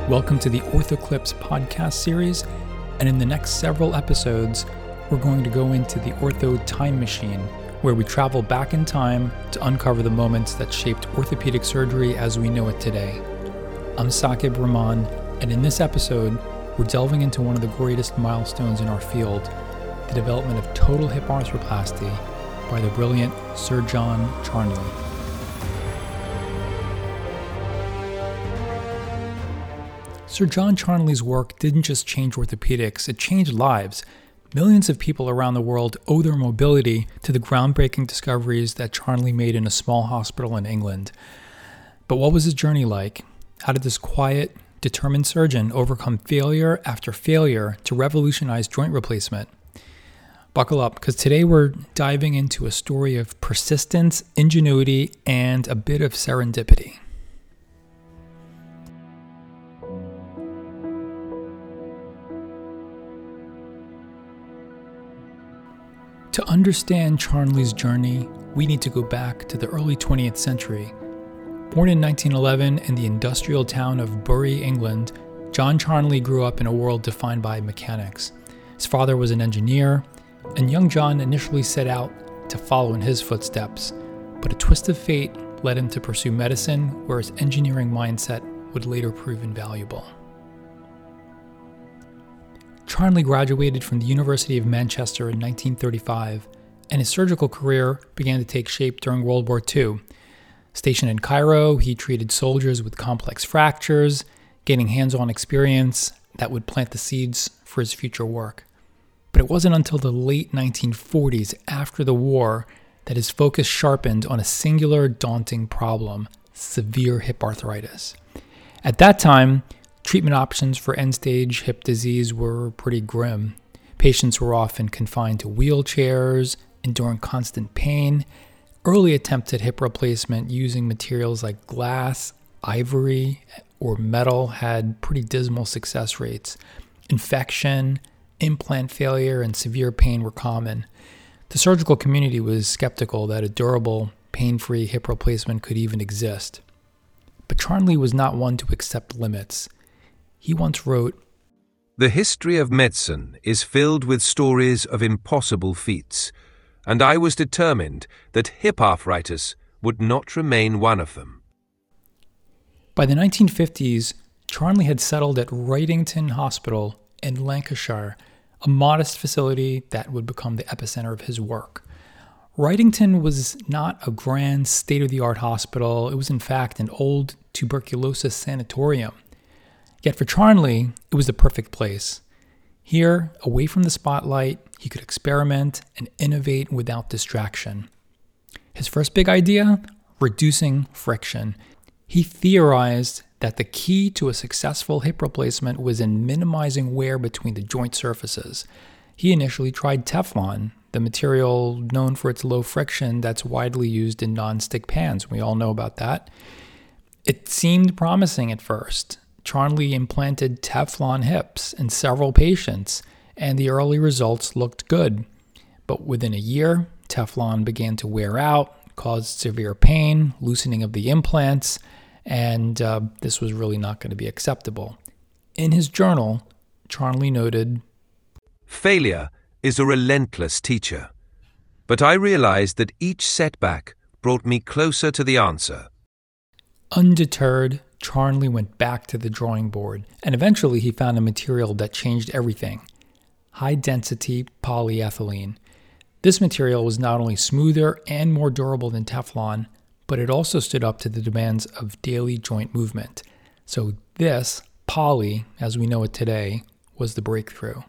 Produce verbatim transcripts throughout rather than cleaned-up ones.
Welcome to the OrthoClips podcast series, and in the next several episodes, we're going to go into the Ortho Time Machine, where we travel back in time to uncover the moments that shaped orthopedic surgery as we know it today. I'm Saqib Rahman, and in this episode, we're delving into one of the greatest milestones in our field, the development of total hip arthroplasty by the brilliant Sir John Charnley. Sir John Charnley's work didn't just change orthopedics, it changed lives. Millions of people around the world owe their mobility to the groundbreaking discoveries that Charnley made in a small hospital in England. But what was his journey like? How did this quiet, determined surgeon overcome failure after failure to revolutionize joint replacement? Buckle up, because today we're diving into a story of persistence, ingenuity, and a bit of serendipity. To understand Charnley's journey, we need to go back to the early twentieth century. Born in nineteen eleven in the industrial town of Bury, England, John Charnley grew up in a world defined by mechanics. His father was an engineer, and young John initially set out to follow in his footsteps, but a twist of fate led him to pursue medicine, where his engineering mindset would later prove invaluable. Charnley graduated from the University of Manchester in nineteen thirty-five, and his surgical career began to take shape during World War Two. Stationed in Cairo, he treated soldiers with complex fractures, gaining hands-on experience that would plant the seeds for his future work. But it wasn't until the late nineteen forties, after the war, that his focus sharpened on a singular, daunting problem: severe hip arthritis. At that time, treatment options for end-stage hip disease were pretty grim. Patients were often confined to wheelchairs, enduring constant pain. Early attempts at hip replacement using materials like glass, ivory, or metal had pretty dismal success rates. Infection, implant failure, and severe pain were common. The surgical community was skeptical that a durable, pain-free hip replacement could even exist. But Charnley was not one to accept limits. He once wrote, "The history of medicine is filled with stories of impossible feats, and I was determined that hip arthritis would not remain one of them." By the nineteen fifties, Charnley had settled at Wrightington Hospital in Lancashire, a modest facility that would become the epicenter of his work. Wrightington was not a grand, state-of-the-art hospital. It was, in fact, an old tuberculosis sanatorium. Yet for Charnley, it was the perfect place. Here, away from the spotlight, he could experiment and innovate without distraction. His first big idea? Reducing friction. He theorized that the key to a successful hip replacement was in minimizing wear between the joint surfaces. He initially tried Teflon, the material known for its low friction that's widely used in non-stick pans. We all know about that. It seemed promising at first. Charnley implanted Teflon hips in several patients, and the early results looked good. But within a year, Teflon began to wear out, caused severe pain, loosening of the implants, and uh, this was really not going to be acceptable. In his journal, Charnley noted, "Failure is a relentless teacher, but I realized that each setback brought me closer to the answer." Undeterred, Charnley went back to the drawing board, and eventually he found a material that changed everything: high-density polyethylene. This material was not only smoother and more durable than Teflon, but it also stood up to the demands of daily joint movement. So this, poly, as we know it today, was the breakthrough.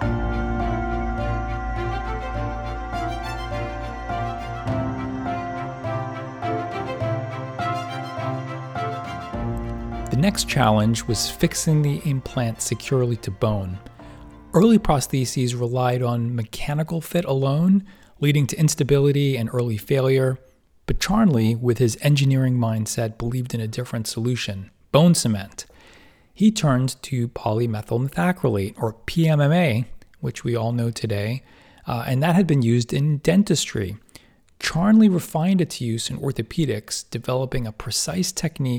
The next challenge was fixing the implant securely to bone. Early prostheses relied on mechanical fit alone, leading to instability and early failure. But Charnley, with his engineering mindset, believed in a different solution: bone cement. He turned to polymethyl methacrylate, or P M M A, which we all know today, uh, and that had been used in dentistry. Charnley refined its use in orthopedics, developing a precise technique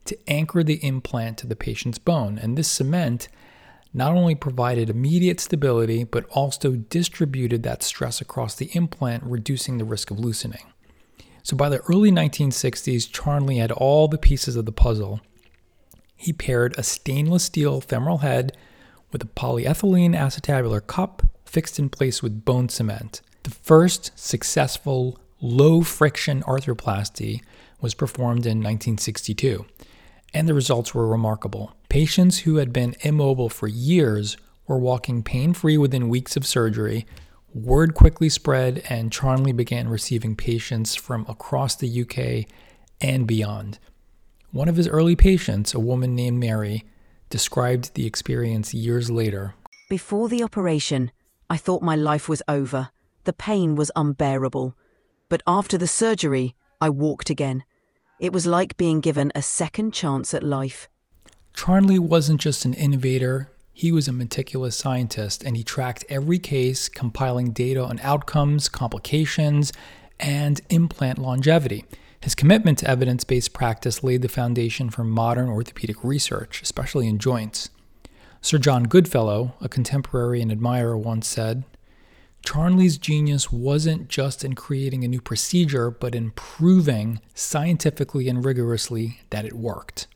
to anchor the implant to the patient's bone. And this cement not only provided immediate stability, but also distributed that stress across the implant, reducing the risk of loosening. So by the early nineteen sixties, Charnley had all the pieces of the puzzle. He paired a stainless steel femoral head with a polyethylene acetabular cup fixed in place with bone cement. The first successful low-friction arthroplasty was performed in nineteen sixty-two, and the results were remarkable. Patients who had been immobile for years were walking pain-free within weeks of surgery. Word quickly spread, and Charnley began receiving patients from across the U K and beyond. One of his early patients, a woman named Mary, described the experience years later. Before the operation, I thought my life was over. The pain was unbearable. But after the surgery, I walked again. It was like being given a second chance at life. Charnley wasn't just an innovator, he was a meticulous scientist, and he tracked every case, compiling data on outcomes, complications, and implant longevity. His commitment to evidence-based practice laid the foundation for modern orthopedic research, especially in joints. Sir John Goodfellow, a contemporary and admirer, once said, "Charnley's genius wasn't just in creating a new procedure, but in proving scientifically and rigorously that it worked."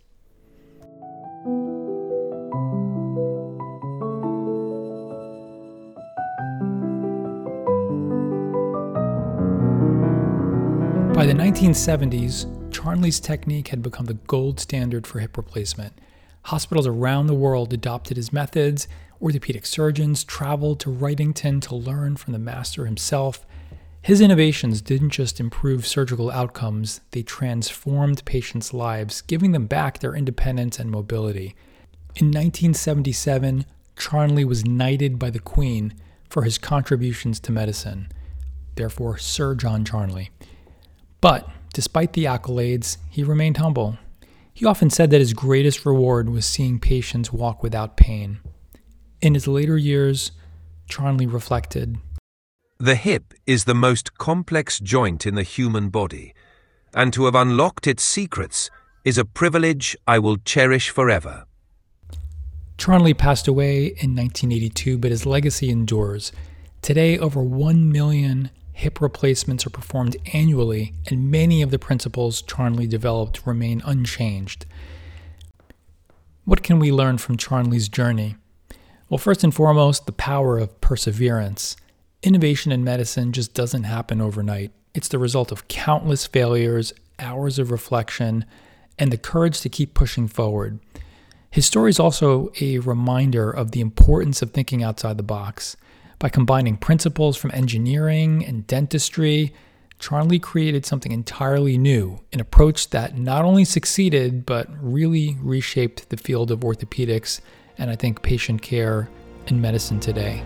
By the nineteen seventies, Charnley's technique had become the gold standard for hip replacement. Hospitals around the world adopted his methods. Orthopedic surgeons traveled to Wrightington to learn from the master himself. His innovations didn't just improve surgical outcomes, they transformed patients' lives, giving them back their independence and mobility. In nineteen seventy-seven, Charnley was knighted by the Queen for his contributions to medicine, therefore Sir John Charnley. But despite the accolades, he remained humble. He often said that his greatest reward was seeing patients walk without pain. In his later years, Charnley reflected, "The hip is the most complex joint in the human body, and to have unlocked its secrets is a privilege I will cherish forever." Charnley passed away in nineteen eighty-two, but his legacy endures. Today, over one million hip replacements are performed annually, and many of the principles Charnley developed remain unchanged. What can we learn from Charnley's journey? Well, first and foremost, the power of perseverance. Innovation in medicine just doesn't happen overnight. It's the result of countless failures, hours of reflection, and the courage to keep pushing forward. His story is also a reminder of the importance of thinking outside the box. By combining principles from engineering and dentistry, Charnley created something entirely new, an approach that not only succeeded, but really reshaped the field of orthopedics and I think patient care in medicine today.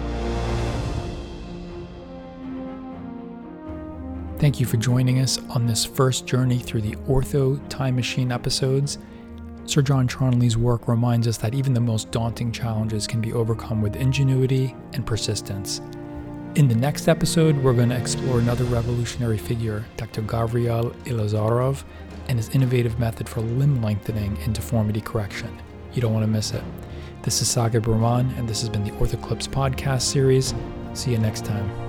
Thank you for joining us on this first journey through the Ortho Time Machine episodes. Sir John Charnley's work reminds us that even the most daunting challenges can be overcome with ingenuity and persistence. In the next episode, we're going to explore another revolutionary figure, Doctor Gavril Ilazarov, and his innovative method for limb lengthening and deformity correction. You don't want to miss it. This is Sagar Burman, and this has been the OrthoClips podcast series. See you next time.